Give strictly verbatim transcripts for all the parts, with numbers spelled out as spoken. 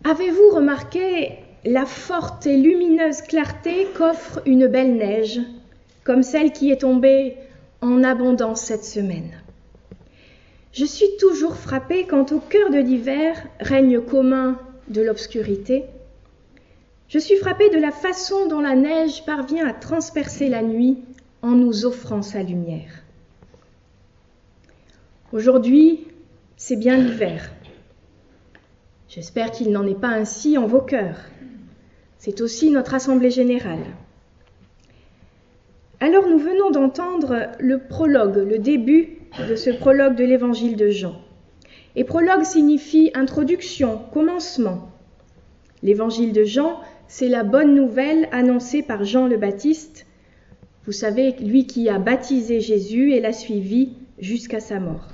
Avez-vous remarqué la forte et lumineuse clarté qu'offre une belle neige, comme celle qui est tombée en abondance cette semaine? Je suis toujours frappée quand au cœur de l'hiver, règne commun de l'obscurité, je suis frappée de la façon dont la neige parvient à transpercer la nuit en nous offrant sa lumière. Aujourd'hui, c'est bien l'hiver. J'espère qu'il n'en est pas ainsi en vos cœurs. C'est aussi notre assemblée générale. Alors nous venons d'entendre le prologue, le début de ce prologue de l'évangile de Jean. Et prologue signifie introduction, commencement. L'évangile de Jean, c'est la bonne nouvelle annoncée par Jean le Baptiste. Vous savez, lui qui a baptisé Jésus et l'a suivi jusqu'à sa mort.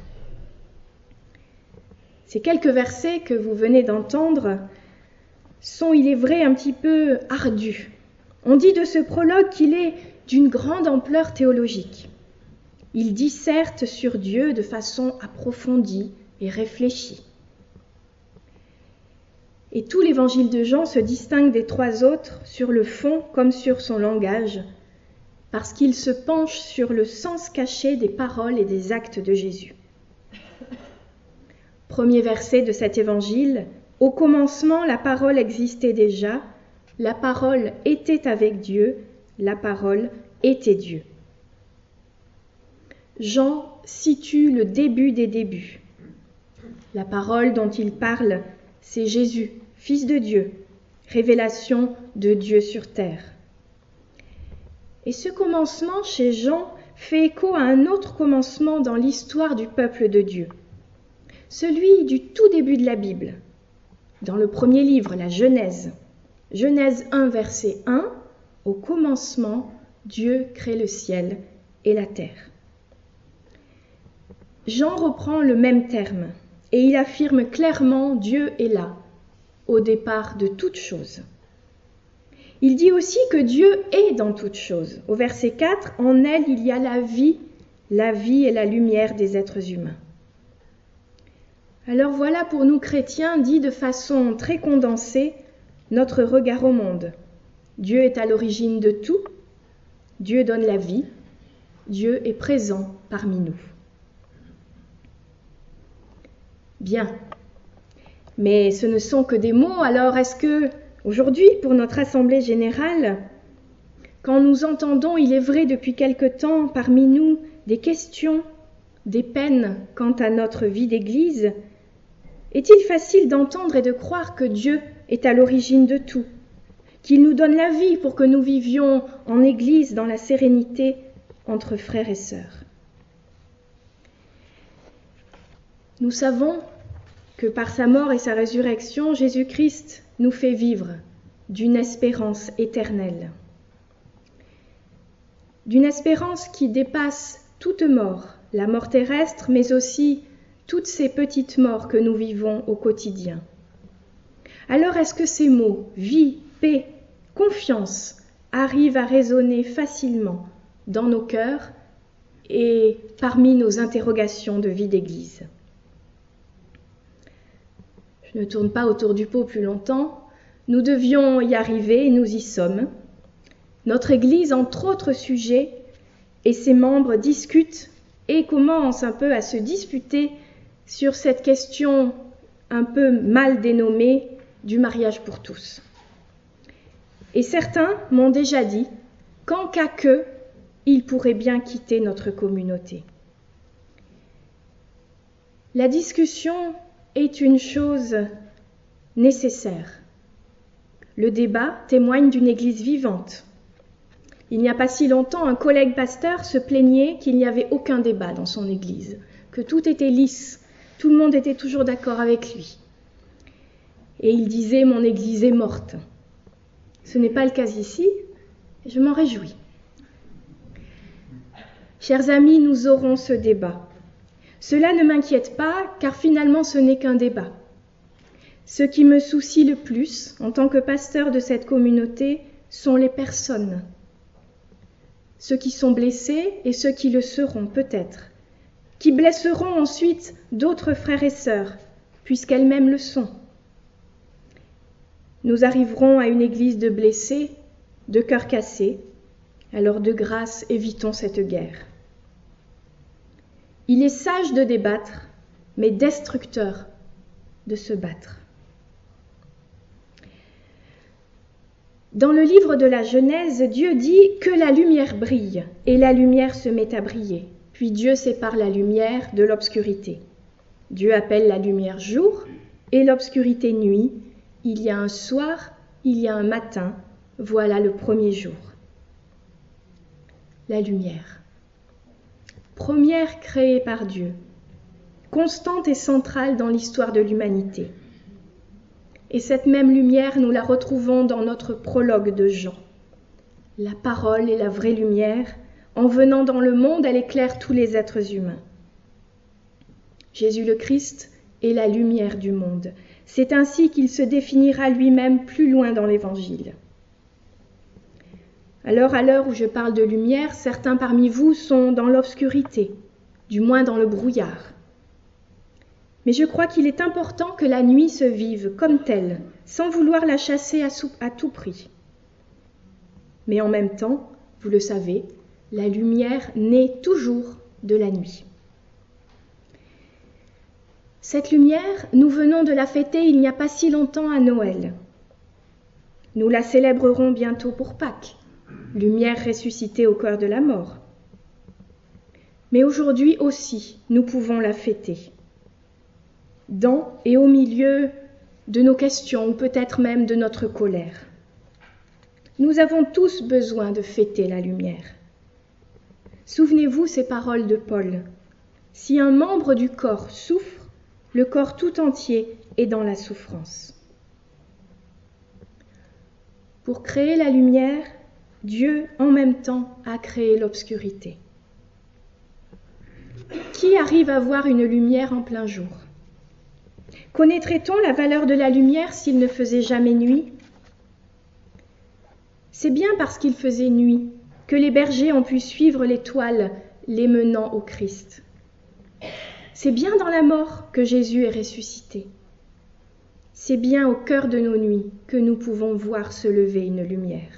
Ces quelques versets que vous venez d'entendre sont, il est vrai, un petit peu ardus. On dit de ce prologue qu'il est d'une grande ampleur théologique. Il disserte sur Dieu de façon approfondie et réfléchie. Et tout l'évangile de Jean se distingue des trois autres sur le fond comme sur son langage, parce qu'il se penche sur le sens caché des paroles et des actes de Jésus. Premier verset de cet évangile, « Au commencement, la parole existait déjà, la parole était avec Dieu, la parole était Dieu. » Jean situe le début des débuts. La parole dont il parle, c'est Jésus, Fils de Dieu, révélation de Dieu sur terre. Et ce commencement chez Jean fait écho à un autre commencement dans l'histoire du peuple de Dieu, celui du tout début de la Bible, dans le premier livre, la Genèse. Genèse un, verset un, « Au commencement, Dieu crée le ciel et la terre. » Jean reprend le même terme et il affirme clairement « Dieu est là, au départ de toutes choses. » Il dit aussi que Dieu est dans toutes choses. Au verset quatre, « En elle, il y a la vie, la vie est la lumière des êtres humains. » Alors voilà pour nous chrétiens, dit de façon très condensée, notre regard au monde. Dieu est à l'origine de tout, Dieu donne la vie, Dieu est présent parmi nous. Bien, mais ce ne sont que des mots, alors est-ce que, aujourd'hui, pour notre Assemblée générale, quand nous entendons, il est vrai depuis quelque temps, parmi nous, des questions, des peines quant à notre vie d'Église, est-il facile d'entendre et de croire que Dieu est à l'origine de tout, qu'il nous donne la vie pour que nous vivions en Église dans la sérénité entre frères et sœurs? Nous savons que par sa mort et sa résurrection, Jésus-Christ nous fait vivre d'une espérance éternelle, d'une espérance qui dépasse toute mort, la mort terrestre, mais aussi toutes ces petites morts que nous vivons au quotidien. Alors est-ce que ces mots, vie, paix, confiance, arrivent à résonner facilement dans nos cœurs et parmi nos interrogations de vie d'Église? Je ne tourne pas autour du pot plus longtemps. Nous devions y arriver et nous y sommes. Notre Église, entre autres sujets, et ses membres discutent et commencent un peu à se disputer sur cette question un peu mal dénommée du mariage pour tous. Et certains m'ont déjà dit qu'en cas que, ils pourraient bien quitter notre communauté. La discussion est une chose nécessaire. Le débat témoigne d'une Église vivante. Il n'y a pas si longtemps, un collègue pasteur se plaignait qu'il n'y avait aucun débat dans son Église, que tout était lisse, tout le monde était toujours d'accord avec lui. Et il disait « Mon Église est morte ». Ce n'est pas le cas ici, et je m'en réjouis. Chers amis, nous aurons ce débat. Cela ne m'inquiète pas, car finalement ce n'est qu'un débat. Ce qui me soucie le plus, en tant que pasteur de cette communauté, sont les personnes. Ceux qui sont blessés et ceux qui le seront peut-être, qui blesseront ensuite d'autres frères et sœurs, puisqu'elles-mêmes le sont. nous arriverons à une église de blessés, de cœurs cassés. Alors de grâce, évitons cette guerre. Il est sage de débattre, mais destructeur de se battre. Dans le livre de la Genèse, Dieu dit que la lumière brille, et la lumière se met à briller. Puis Dieu sépare la lumière de l'obscurité. Dieu appelle la lumière jour et l'obscurité nuit. Il y a un soir, il y a un matin, voilà le premier jour. La lumière, première créée par Dieu, constante et centrale dans l'histoire de l'humanité. Et cette même lumière, nous la retrouvons dans notre prologue de Jean. La parole est la vraie lumière. En venant dans le monde, elle éclaire tous les êtres humains. Jésus le Christ est la lumière du monde. C'est ainsi qu'il se définira lui-même plus loin dans l'Évangile. Alors, à l'heure où je parle de lumière, certains parmi vous sont dans l'obscurité, du moins dans le brouillard. Mais je crois qu'il est important que la nuit se vive comme telle, sans vouloir la chasser à, sou- à tout prix. Mais en même temps, vous le savez, la lumière naît toujours de la nuit. Cette lumière, nous venons de la fêter il n'y a pas si longtemps à Noël. Nous la célébrerons bientôt pour Pâques, lumière ressuscitée au cœur de la mort. Mais aujourd'hui aussi, nous pouvons la fêter. Dans et au milieu de nos questions, ou peut-être même de notre colère. Nous avons tous besoin de fêter la lumière. Souvenez-vous ces paroles de Paul. Si un membre du corps souffre, le corps tout entier est dans la souffrance. Pour créer la lumière, Dieu en même temps a créé l'obscurité. Qui arrive à voir une lumière en plein jour ? Connaîtrait-on la valeur de la lumière s'il ne faisait jamais nuit ? C'est bien parce qu'il faisait nuit que les bergers ont pu suivre l'étoile les menant au Christ. C'est bien dans la mort que Jésus est ressuscité. C'est bien au cœur de nos nuits que nous pouvons voir se lever une lumière.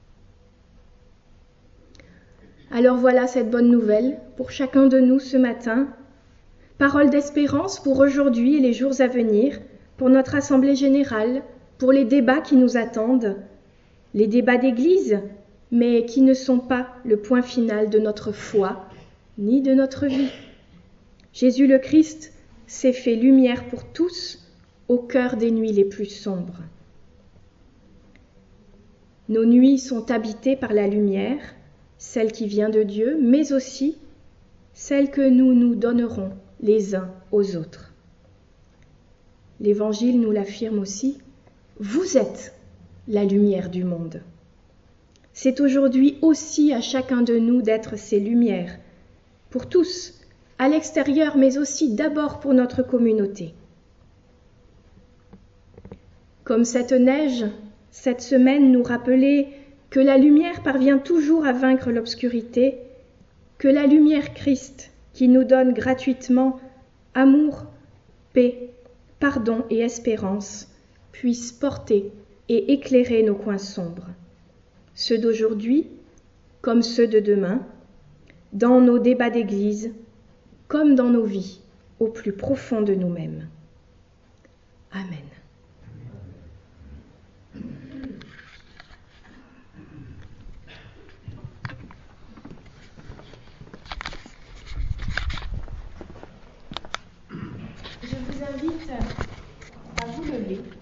Alors voilà cette bonne nouvelle pour chacun de nous ce matin. Parole d'espérance pour aujourd'hui et les jours à venir, pour notre assemblée générale, pour les débats qui nous attendent, les débats d'église, mais qui ne sont pas le point final de notre foi, ni de notre vie. Jésus le Christ s'est fait lumière pour tous au cœur des nuits les plus sombres. Nos nuits sont habitées par la lumière, celle qui vient de Dieu, mais aussi celle que nous nous donnerons les uns aux autres. L'Évangile nous l'affirme aussi, vous êtes la lumière du monde. C'est aujourd'hui aussi à chacun de nous d'être ces lumières, pour tous, à l'extérieur, mais aussi d'abord pour notre communauté. Comme cette neige, cette semaine nous rappelait que la lumière parvient toujours à vaincre l'obscurité, que la lumière Christ, qui nous donne gratuitement amour, paix, pardon et espérance, puisse porter et éclairer nos coins sombres, ceux d'aujourd'hui comme ceux de demain, dans nos débats d'église comme dans nos vies, au plus profond de nous-mêmes. Amen. Je vous invite à vous lever.